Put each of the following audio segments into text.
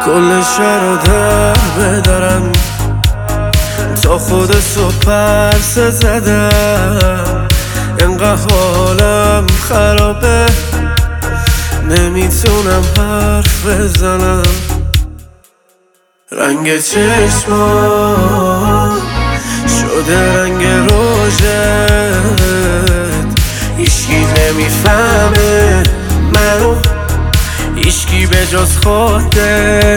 کل شهر در بدارم تا خود صبح پرسه زدم. انقدر حالم خرابه نمیتونم حرف بزنم. رنگ چشمان شده رنگ روژت، هیچکی نمیفهمه منو، هیچکی به جز خودت.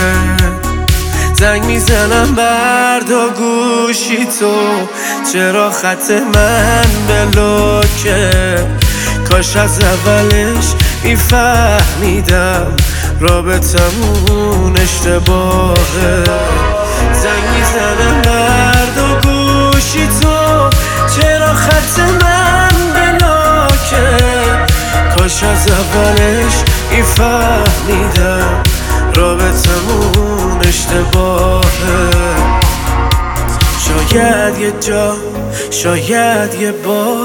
زنگ میزنم بردا گوشی تو، چرا خط من بلوکه؟ کاش از اولش میفهمیدم رابطمون اشتباهه. زنگ میزنم بردا گوشی تو، چرا خط من بلوکه؟ کاش از اولش میفهمیدم رابطمون اشتباهه. شاید یه جا، شاید یه بار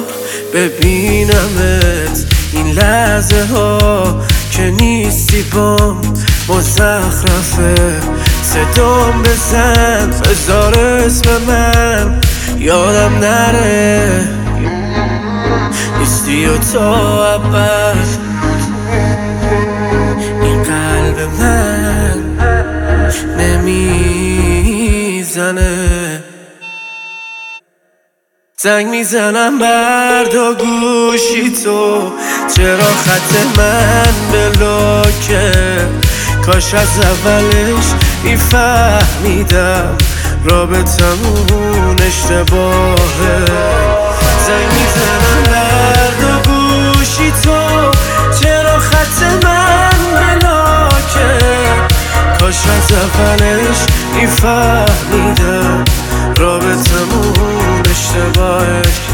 ببینمت این لحظه ها که نیستی بام مزخرفه. صدام بزن بذار اسم من یادم نره، نیستی و تا ابد این قلب من نمیزنه. زنگ میزنم بردا گوشی تو، چرا خط من بلوکه؟ کاش از اولش میفهمیدم رابطمون اشتباهه. زنگ میزنم بردا گوشی تو، چرا خط من بلوکه؟ کاش از اولش میفهمیدم رابطمون اشتباهه.